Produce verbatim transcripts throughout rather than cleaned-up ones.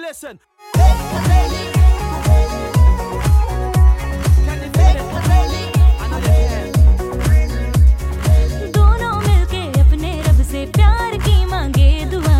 listen. दोनों मिलके अपने रब से प्यार की मांगे दुआ।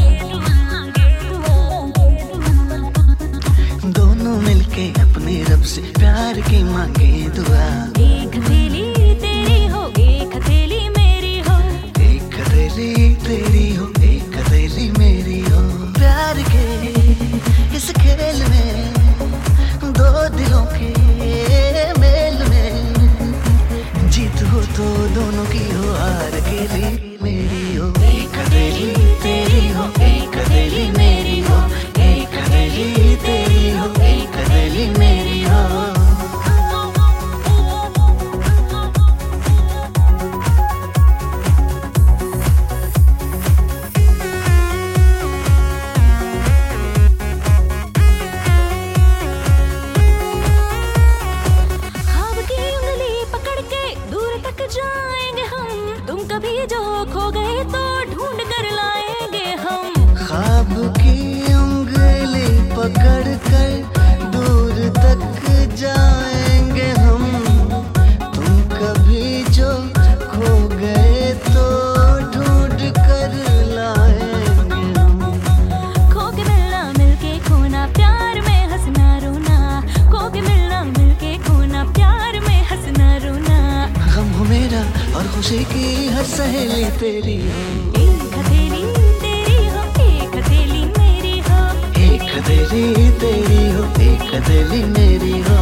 दोनों मिलके अपने रब से प्यार की मांगे दुआ। एक हथेली तेरी हो, एक हथेली मेरी हो। एक हथेली तेरी हो, एक हथेली मेरी हो। प्यार के इस खेल में दो दिलों के मेल में जीत हो तो दोनों की हो, हार अकेली मेरी हो। एक हथेली तेरी हो, एक हथेली मेरी हो। एक हथेली तेरी हो, एक हथेली मेरी हो। जाएंगे हम, तुम कभी जो खो गए तो ढूंढ कर लाएंगे हम। ख्वाब की उंगली पकड़ कर दूर तक जाएंगे हम। तुम कभी जो खो गए तो ढूंढ कर लाएंगे हम। खो के मिलना मिलके खोना, प्यार में हंसना रोना। खो के मिलना मिलके खोना, प्यार में हंसना रोना। गम हो मेरा और खुशी की हर सहेली तेरी हो। एक हथेली तेरी हो, एक हथेली मेरी हो। एक हथेली तेरी हो, एक हथेली मेरी हो।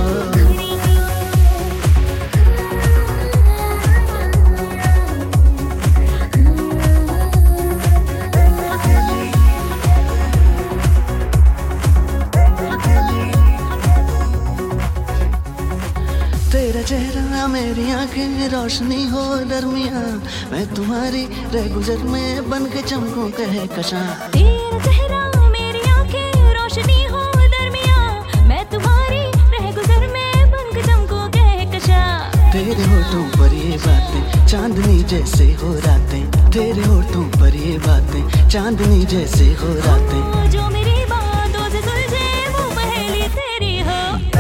तेरा चेहरा मेरी आंखें रोशनी हो दरमिया। मैं तुम्हारी रह गुजर में बन के चमकूं कहे कशा। तेरा चेहरा मेरी आंखें रोशनी हो दरमिया। मैं तुम्हारी रह गुजर में बन के चमकूं कहे कशा। तेरे होठों पर ये बातें चांदनी जैसे हो रातें। तेरे होठों पर ये बातें चांदनी जैसे हो रातें। जो मेरी बातों से सुलझे वो पहेली तेरी हो।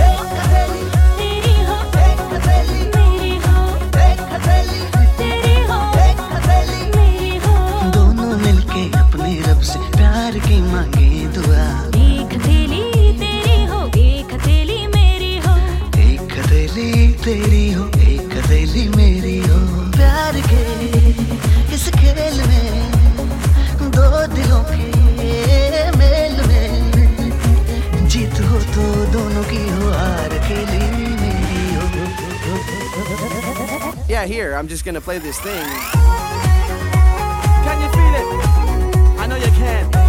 प्यार की मांगे दुआ। एक हथेली तेरी हो, एक हथेली मेरी हो। एक हथेली तेरी हो, एक हथेली मेरी हो। प्यार के इस खेल में दो दिलों के मेल में जीत हो तो दोनों की हो, हार अकेली मेरी हो। Yeah, here, I'm just gonna play this thing. Can you feel it? I know you can.